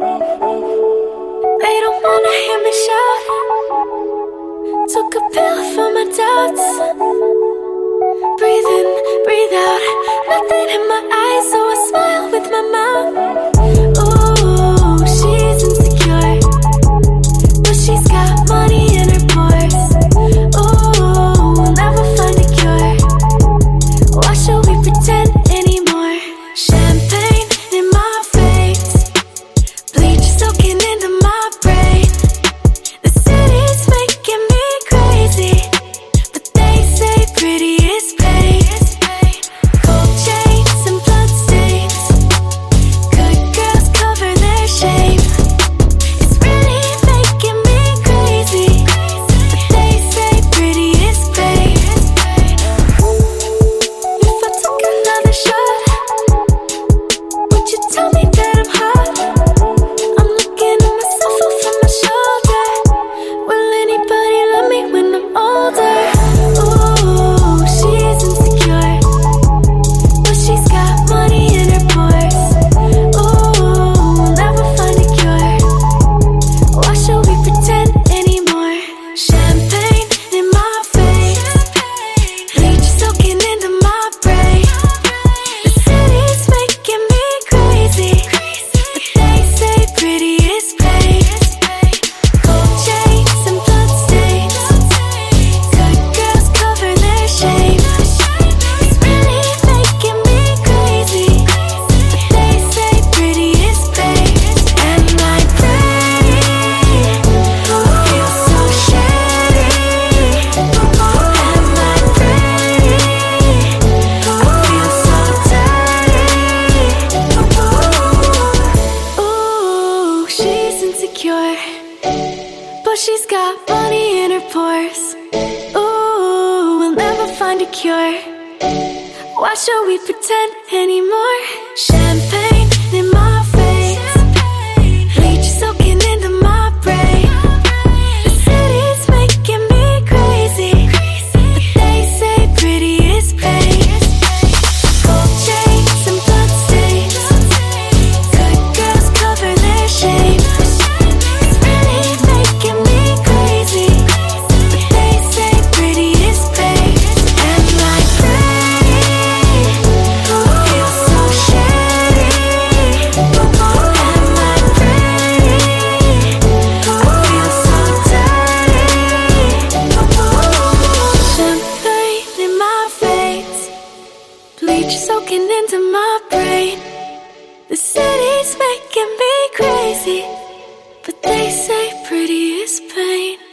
They don't wanna hear me shout. Took a pill for my doubts. Breathe in, breathe out. Nothing in my eyes, so I smile with my mouth. Ooh, she's insecure, but she's got money in her pores. Ooh, we'll never find a cure. Why should we pretend anymore? Champagne in my face, bleach soaking into my brain. The city's making me crazy, but they say pretty is pain. Gold chains and bloodstains, good girls cover their shame. It's really making me crazy, but they say pretty is pain. If I took another shot, would you tell me that I'm hot? I'm looking at myself over my shoulder. Will anybody love me when I'm older? Ooh, she's insecure, but she's got money in her pores. Ooh, we'll never find a cure. Why should we pretend anymore? Champagne in my face, bleach soaking into my brain. The city's making me crazy, but they say pretty is pain. Gold chains and bloodstains, good girls cover their shame. It's really making me crazy, but they say pretty is pain. And my brain feels so shady. And my brain feels so dirty. Ooh, she's insecure, but she's got money in her pores. Ooh, we'll never find a cure. Why should we pretend anymore? Champagne in my face, bleach soaking into my brain. The city's making me crazy, but they say pretty is pain. Gold chains and bloodstains, good girls cover their shame. It's really making me crazy, but they say pretty is pain. And my brain feels so shady. And my brain feels so dirty. Champagne in my face, bleach soaking into my brain. The city's making me crazy, but they say pretty is pain.